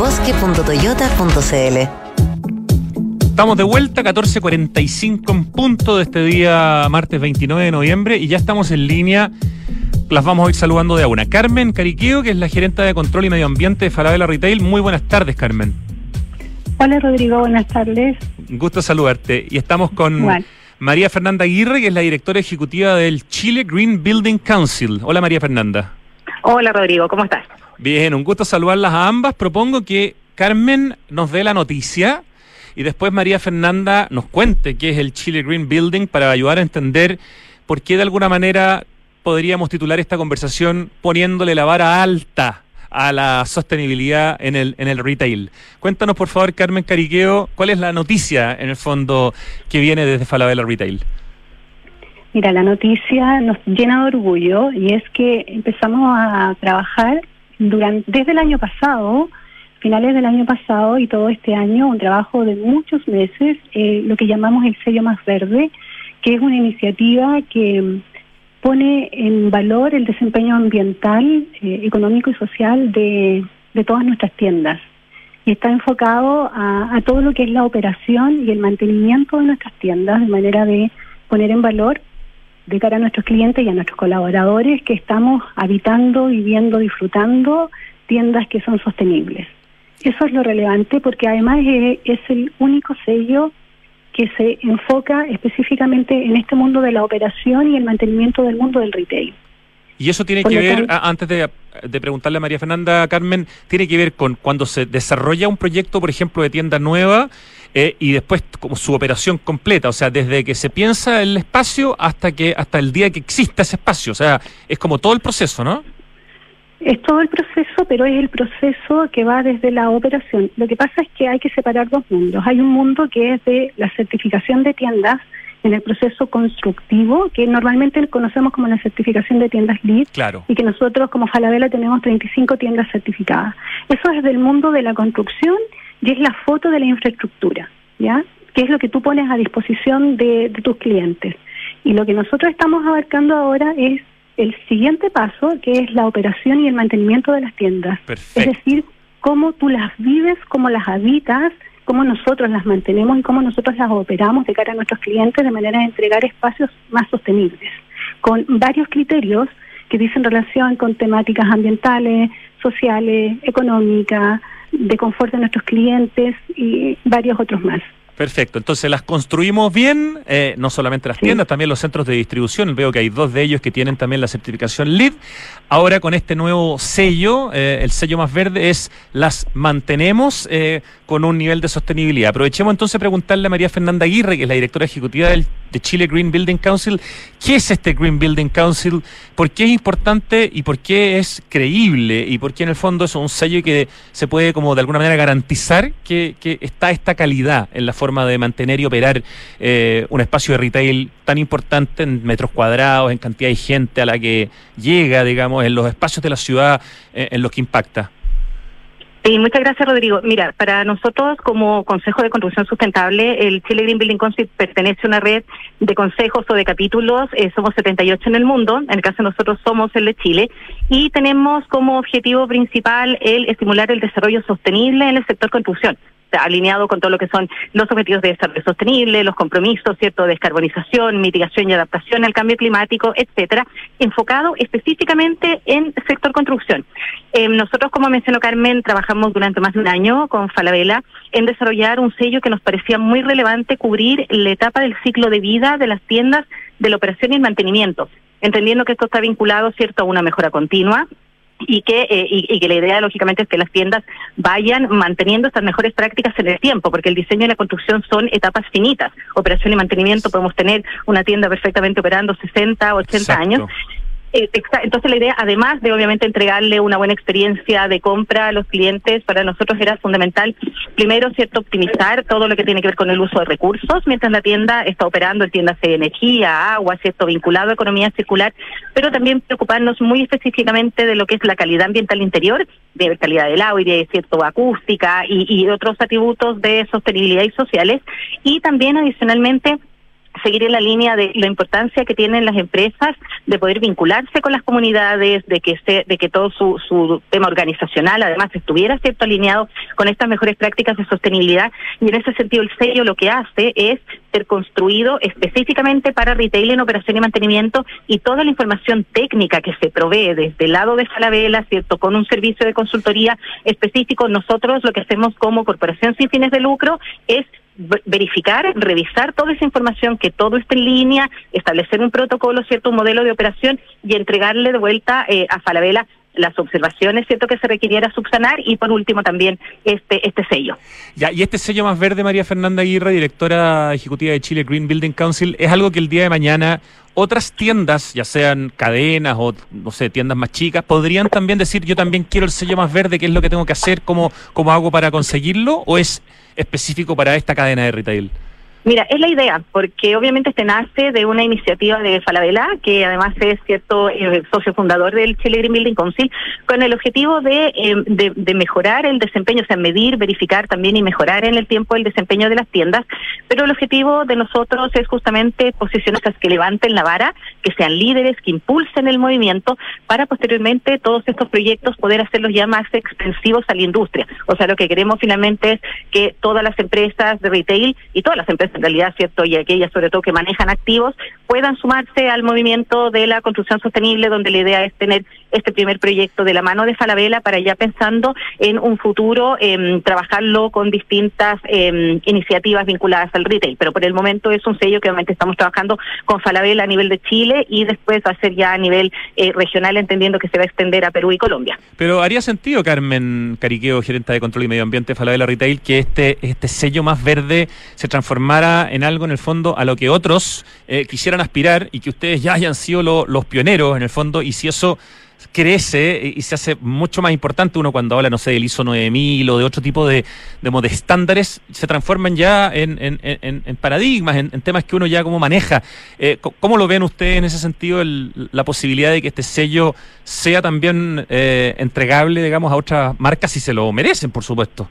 bosque.toyota.cl. Estamos de vuelta, 14:45 en punto de este día, martes 29 de noviembre, y ya estamos en línea. Las vamos a ir saludando de a una. Carmen Cariqueo, que es la gerenta de Control y Medio Ambiente de Falabella Retail. Muy buenas tardes, Carmen. Hola, Rodrigo, buenas tardes. Un gusto saludarte. Y estamos con María Fernanda Aguirre, que es la directora ejecutiva del Chile Green Building Council. Hola, María Fernanda. Hola, Rodrigo, ¿cómo estás? Bien, un gusto saludarlas a ambas. Propongo que Carmen nos dé la noticia y después María Fernanda nos cuente qué es el Chile Green Building para ayudar a entender por qué de alguna manera podríamos titular esta conversación poniéndole la vara alta a la sostenibilidad en el retail. Cuéntanos, por favor, Carmen Cariqueo, ¿cuál es la noticia, en el fondo, que viene desde Falabella Retail? Mira, la noticia nos llena de orgullo y es que empezamos a trabajar desde el año pasado, finales del año pasado y todo este año, un trabajo de muchos meses, lo que llamamos el sello más verde, que es una iniciativa que pone en valor el desempeño ambiental, económico y social de todas nuestras tiendas. Y está enfocado a todo lo que es la operación y el mantenimiento de nuestras tiendas, de manera de poner en valor de cara a nuestros clientes y a nuestros colaboradores que estamos habitando, viviendo, disfrutando tiendas que son sostenibles. Eso es lo relevante porque además es el único sello que se enfoca específicamente en este mundo de la operación y el mantenimiento del mundo del retail. Y eso tiene que ver, antes de preguntarle a María Fernanda, Carmen, tiene que ver con cuando se desarrolla un proyecto, por ejemplo, de tienda nueva, y después como su operación completa, o sea, desde que se piensa el espacio hasta el día que exista ese espacio, o sea, es como todo el proceso, ¿no? Es todo el proceso, pero es el proceso que va desde la operación. Lo que pasa es que hay que separar dos mundos. Hay un mundo que es de la certificación de tiendas en el proceso constructivo, que normalmente conocemos como la certificación de tiendas LEED, claro, y que nosotros como Falabella tenemos 35 tiendas certificadas. Eso es del mundo de la construcción y es la foto de la infraestructura, ¿ya? Que es lo que tú pones a disposición de tus clientes. Y lo que nosotros estamos abarcando ahora es el siguiente paso, que es la operación y el mantenimiento de las tiendas. Perfecto. Es decir, cómo tú las vives, cómo las habitas, cómo nosotros las mantenemos y cómo nosotros las operamos de cara a nuestros clientes de manera de entregar espacios más sostenibles, con varios criterios que dicen relación con temáticas ambientales, sociales, económicas, de confort de nuestros clientes y varios otros más. Perfecto, entonces las construimos bien, no solamente las tiendas, también los centros de distribución. Veo que hay 2 de ellos que tienen también la certificación LEED. Ahora con este nuevo sello, el sello más verde, las mantenemos con un nivel de sostenibilidad. Aprovechemos entonces preguntarle a María Fernanda Aguirre, que es la directora ejecutiva de Chile Green Building Council, ¿qué es este Green Building Council? ¿Por qué es importante y por qué es creíble? ¿Y por qué en el fondo es un sello que se puede como de alguna manera garantizar que está esta calidad en la forma de mantener y operar un espacio de retail tan importante en metros cuadrados, en cantidad de gente a la que llega, digamos, en los espacios de la ciudad en los que impacta? Sí, muchas gracias, Rodrigo. Mira, para nosotros como Consejo de Construcción Sustentable, el Chile Green Building Council pertenece a una red de consejos o de capítulos, somos 78 en el mundo, en el caso de nosotros somos el de Chile, y tenemos como objetivo principal el estimular el desarrollo sostenible en el sector construcción, alineado con todo lo que son los objetivos de desarrollo sostenible, los compromisos, ¿cierto?, de descarbonización, mitigación y adaptación al cambio climático, etcétera, enfocado específicamente en sector construcción. Nosotros, como mencionó Carmen, trabajamos durante más de un año con Falabella en desarrollar un sello que nos parecía muy relevante cubrir la etapa del ciclo de vida de las tiendas, de la operación y el mantenimiento, entendiendo que esto está vinculado, ¿cierto?, a una mejora continua, y que la idea lógicamente es que las tiendas vayan manteniendo estas mejores prácticas en el tiempo, porque el diseño y la construcción son etapas finitas. Operación y mantenimiento, podemos tener una tienda perfectamente operando 60, 80 años. Entonces la idea, además de obviamente entregarle una buena experiencia de compra a los clientes, para nosotros era fundamental, primero, ¿cierto?, optimizar todo lo que tiene que ver con el uso de recursos mientras la tienda está operando, entiéndase energía, agua, ¿cierto?, vinculado a economía circular, pero también preocuparnos muy específicamente de lo que es la calidad ambiental interior, de calidad del aire, ¿cierto?, acústica y otros atributos de sostenibilidad y sociales, y también adicionalmente seguir en la línea de la importancia que tienen las empresas de poder vincularse con las comunidades, de que todo su tema organizacional además estuviera cierto alineado con estas mejores prácticas de sostenibilidad, y en ese sentido el sello lo que hace es ser construido específicamente para retail en operación y mantenimiento, y toda la información técnica que se provee desde el lado de Falabella, cierto, con un servicio de consultoría específico. Nosotros lo que hacemos como corporación sin fines de lucro es verificar, revisar toda esa información, que todo esté en línea, establecer un protocolo, cierto, un modelo de operación, y entregarle de vuelta a Falabella las observaciones, cierto, que se requiriera subsanar, y por último también este sello. Ya, y este sello más verde, María Fernanda Aguirre, directora ejecutiva de Chile Green Building Council, es algo que el día de mañana otras tiendas, ya sean cadenas o, no sé, tiendas más chicas, podrían también decir: yo también quiero el sello más verde, ¿qué es lo que tengo que hacer? ¿Cómo hago para conseguirlo? ¿O es específico para esta cadena de retail? Mira, es la idea, porque obviamente nace de una iniciativa de Falabella, que además es cierto socio fundador del Chile Green Building Council, con el objetivo de mejorar el desempeño, o sea, medir, verificar también y mejorar en el tiempo el desempeño de las tiendas. Pero el objetivo de nosotros es justamente posicionarlas que levanten la vara, que sean líderes, que impulsen el movimiento, para posteriormente todos estos proyectos poder hacerlos ya más extensivos a la industria. O sea, lo que queremos finalmente es que todas las empresas de retail, y todas las empresas en realidad, cierto, y aquellas sobre todo que manejan activos, puedan sumarse al movimiento de la construcción sostenible, donde la idea es tener este primer proyecto de la mano de Falabella, para ya pensando en un futuro trabajarlo con distintas iniciativas vinculadas al retail. Pero por el momento es un sello que obviamente estamos trabajando con Falabella a nivel de Chile, y después va a ser ya a nivel regional, entendiendo que se va a extender a Perú y Colombia. Pero haría sentido, Carmen Cariqueo, gerente de Control y Medio Ambiente de Falabella Retail, que este sello más verde se transformara en algo, en el fondo, a lo que otros quisieran aspirar, y que ustedes ya hayan sido los pioneros, en el fondo, y si eso crece y se hace mucho más importante, uno cuando habla, no sé, del ISO 9000 o de otro tipo de estándares, se transforman ya en paradigmas, en temas que uno ya como maneja. ¿Cómo lo ven ustedes en ese sentido, la posibilidad de que este sello sea también entregable, digamos, a otras marcas si se lo merecen, por supuesto?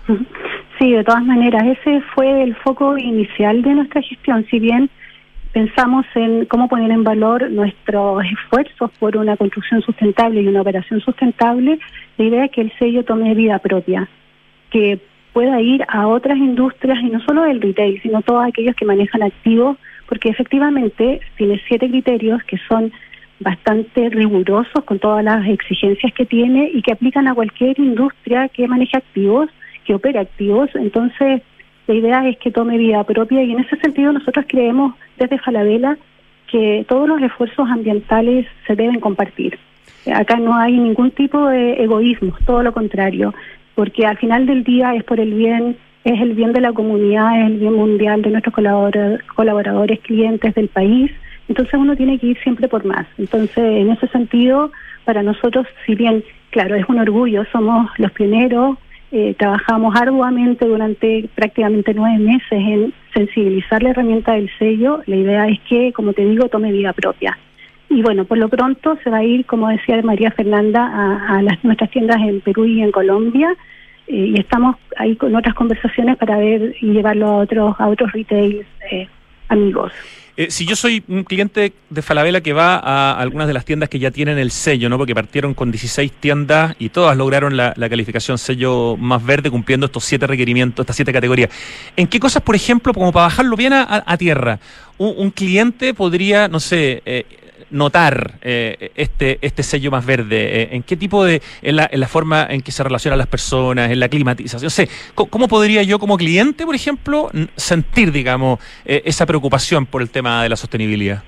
Sí, de todas maneras, ese fue el foco inicial de nuestra gestión. Si bien pensamos en cómo poner en valor nuestros esfuerzos por una construcción sustentable y una operación sustentable, la idea es que el sello tome vida propia, que pueda ir a otras industrias, y no solo del retail, sino todos aquellos que manejan activos, porque efectivamente tiene 7 criterios que son bastante rigurosos con todas las exigencias que tiene y que aplican a cualquier industria que maneje activos, que opera activos. Entonces la idea es que tome vida propia, y en ese sentido nosotros creemos desde Falabella que todos los esfuerzos ambientales se deben compartir. Acá no hay ningún tipo de egoísmo, todo lo contrario, porque al final del día es por el bien, es el bien de la comunidad, es el bien mundial de nuestros colaboradores, clientes del país. Entonces uno tiene que ir siempre por más. Entonces, en ese sentido, para nosotros, si bien, claro, es un orgullo, somos los pioneros, trabajamos arduamente durante prácticamente 9 meses en sensibilizar la herramienta del sello. La idea es que, como te digo, tome vida propia. Y bueno, por lo pronto se va a ir, como decía María Fernanda, a nuestras tiendas en Perú y en Colombia, y estamos ahí con otras conversaciones para ver y llevarlo a otros retails amigos. Si yo soy un cliente de Falabella que va a algunas de las tiendas que ya tienen el sello, ¿no? Porque partieron con 16 tiendas y todas lograron la calificación sello más verde, cumpliendo estos 7 requerimientos, estas 7 categorías. ¿En qué cosas, por ejemplo, como para bajarlo bien a tierra, un cliente podría, no sé, notar este sello más verde? ¿En qué tipo en la forma en que se relacionan las personas, en la climatización? No sé, ¿cómo podría yo como cliente, por ejemplo, sentir, digamos, esa preocupación por el tema de la sostenibilidad?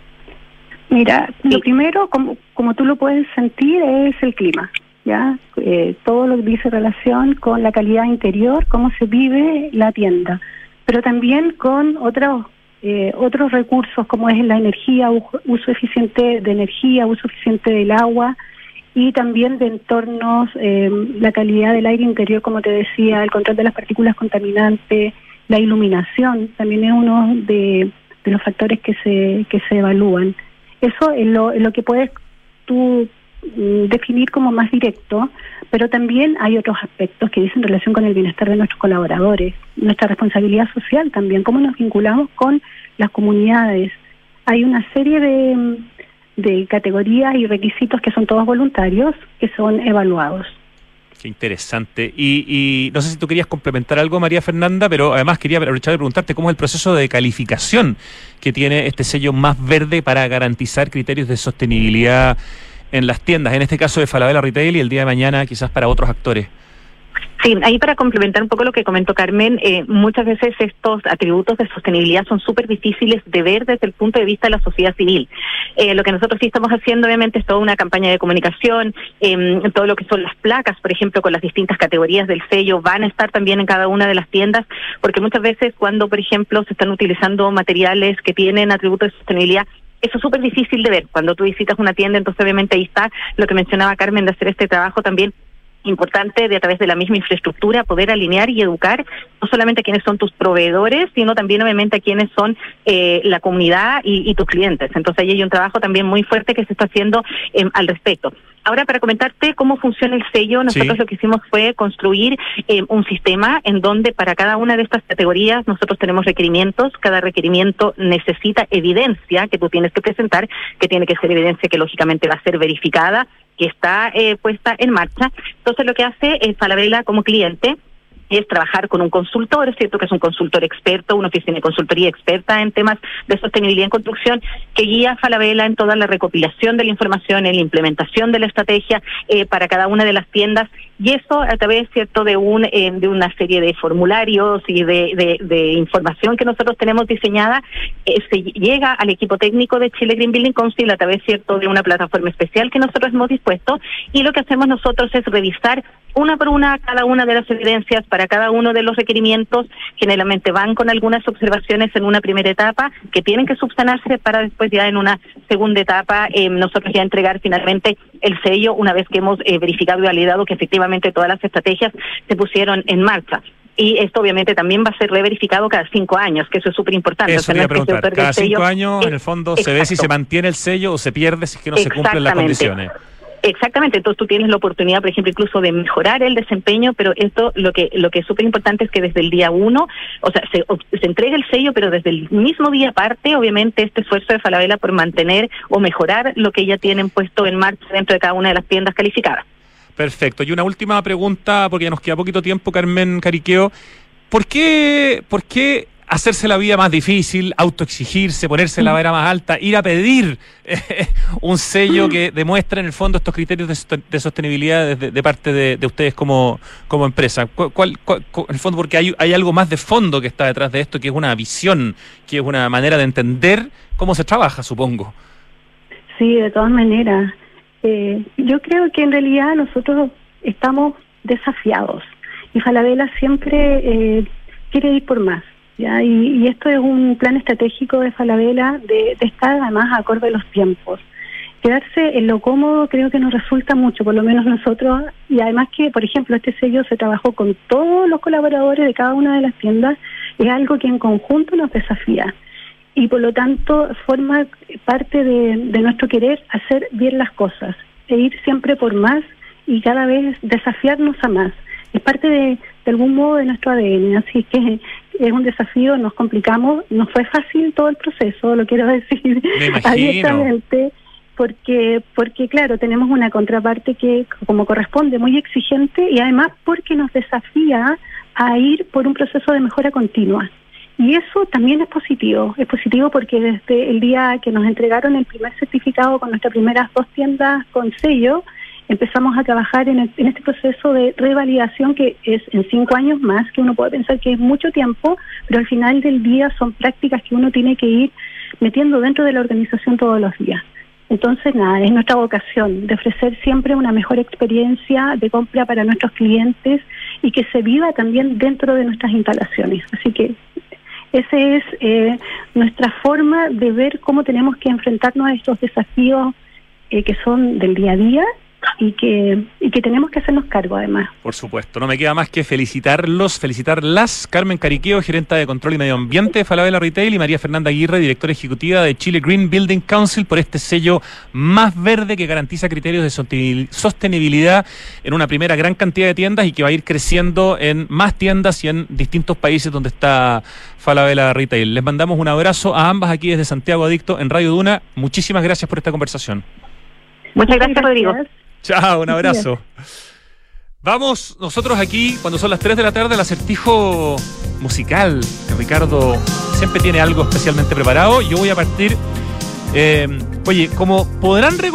Mira, lo primero, como tú lo puedes sentir, es el clima, ¿ya? Todo lo que dice relación con la calidad interior, cómo se vive la tienda, pero también con otros recursos, como es la energía, uso eficiente de energía, uso eficiente del agua, y también de entornos, la calidad del aire interior, como te decía, el control de las partículas contaminantes, la iluminación, también es uno de los factores que se evalúan. Eso es lo que puedes tú definir como más directo, pero también hay otros aspectos que dicen relación con el bienestar de nuestros colaboradores, nuestra responsabilidad social también, cómo nos vinculamos con las comunidades. Hay una serie de categorías y requisitos que son todos voluntarios, que son evaluados. Qué interesante. Y no sé si tú querías complementar algo, María Fernanda, pero además quería aprovechar de preguntarte cómo es el proceso de calificación que tiene este sello Más Verde para garantizar criterios de sostenibilidad en las tiendas, en este caso de Falabella Retail y el día de mañana quizás para otros actores. Sí, ahí para complementar un poco lo que comentó Carmen, muchas veces estos atributos de sostenibilidad son súper difíciles de ver desde el punto de vista de la sociedad civil. Lo que nosotros sí estamos haciendo, obviamente, es toda una campaña de comunicación, todo lo que son las placas, por ejemplo, con las distintas categorías del sello, van a estar también en cada una de las tiendas, porque muchas veces cuando, por ejemplo, se están utilizando materiales que tienen atributos de sostenibilidad, eso es súper difícil de ver. Cuando tú visitas una tienda, entonces obviamente ahí está lo que mencionaba Carmen, de hacer este trabajo también importante de a través de la misma infraestructura poder alinear y educar no solamente a quienes son tus proveedores, sino también obviamente a quienes son la comunidad y tus clientes. Entonces ahí hay un trabajo también muy fuerte que se está haciendo al respecto. Ahora, para comentarte cómo funciona el sello, nosotros lo que hicimos fue construir un sistema en donde para cada una de estas categorías nosotros tenemos requerimientos. Cada requerimiento necesita evidencia que tú tienes que presentar, que tiene que ser evidencia que lógicamente va a ser verificada, que está puesta en marcha. Entonces lo que hace Falabella como cliente es trabajar con un consultor, es cierto que es un consultor experto, una oficina de consultoría experta en temas de sostenibilidad en construcción, que guía a Falabella en toda la recopilación de la información, en la implementación de la estrategia para cada una de las tiendas, y eso a través, cierto, de una serie de formularios y de información que nosotros tenemos diseñada, se llega al equipo técnico de Chile Green Building Council a través, cierto, de una plataforma especial que nosotros hemos dispuesto, y lo que hacemos nosotros es revisar una por una cada una de las evidencias para cada uno de los requerimientos. Generalmente van con algunas observaciones en una primera etapa que tienen que subsanarse para después ya en una segunda etapa nosotros ya entregar finalmente el sello una vez que hemos verificado y validado que efectivamente todas las estrategias se pusieron en marcha. Y esto obviamente también va a ser reverificado cada 5 años, que eso es súper importante. Eso quería preguntar, cada 5 años en el fondo se ve si se mantiene el sello o se pierde si es que no se cumplen las condiciones. Exactamente, entonces tú tienes la oportunidad, por ejemplo, incluso de mejorar el desempeño, pero esto lo que es súper importante es que desde el día 1, o sea, se entrega el sello, pero desde el mismo día parte, obviamente, este esfuerzo de Falabella por mantener o mejorar lo que ya tienen puesto en marcha dentro de cada una de las tiendas calificadas. Perfecto. Y una última pregunta, porque ya nos queda poquito tiempo, Carmen Cariqueo. ¿Por qué hacerse la vida más difícil, autoexigirse, ponerse la vara más alta, ir a pedir un sello que demuestre en el fondo estos criterios de sostenibilidad de parte de ustedes como empresa? ¿Cuál, en el fondo, porque hay algo más de fondo que está detrás de esto, que es una visión, que es una manera de entender cómo se trabaja, supongo? Sí, de todas maneras. Yo creo que en realidad nosotros estamos desafiados y Falabella siempre quiere ir por más. ¿Ya? Y esto es un plan estratégico de Falabella de estar además acorde a los tiempos. Quedarse en lo cómodo creo que nos resulta mucho, por lo menos nosotros, y además que, por ejemplo, este sello se trabajó con todos los colaboradores de cada una de las tiendas, es algo que en conjunto nos desafía. Y por lo tanto forma parte de nuestro querer hacer bien las cosas, e ir siempre por más y cada vez desafiarnos a más. Es parte de algún modo de nuestro ADN, así que es un desafío, nos complicamos, no fue fácil todo el proceso, lo quiero decir abiertamente, porque claro, tenemos una contraparte que como corresponde muy exigente y además porque nos desafía a ir por un proceso de mejora continua. Y eso también es positivo porque desde el día que nos entregaron el primer certificado con nuestras primeras 2 tiendas con sello, empezamos a trabajar en este proceso de revalidación que es en 5 años más, que uno puede pensar que es mucho tiempo, pero al final del día son prácticas que uno tiene que ir metiendo dentro de la organización todos los días. Entonces, nada, es nuestra vocación de ofrecer siempre una mejor experiencia de compra para nuestros clientes y que se viva también dentro de nuestras instalaciones. Así que esa es nuestra forma de ver cómo tenemos que enfrentarnos a estos desafíos que son del día a día y que tenemos que hacernos cargo además. Por supuesto, no me queda más que felicitarlas, Carmen Cariqueo, gerenta de Control y Medio Ambiente de Falabella Retail, y María Fernanda Aguirre, directora ejecutiva de Chile Green Building Council, por este sello más verde que garantiza criterios de sostenibilidad en una primera gran cantidad de tiendas y que va a ir creciendo en más tiendas y en distintos países donde está Falabella Retail. Les mandamos un abrazo a ambas aquí desde Santiago Adicto en Radio Duna. Muchísimas gracias por esta conversación. Muchas gracias, Rodrigo. Chao, un abrazo. Vamos nosotros aquí, cuando son las 3 de la tarde, al acertijo musical. Ricardo siempre tiene algo especialmente preparado. Yo voy a partir... como podrán recordar,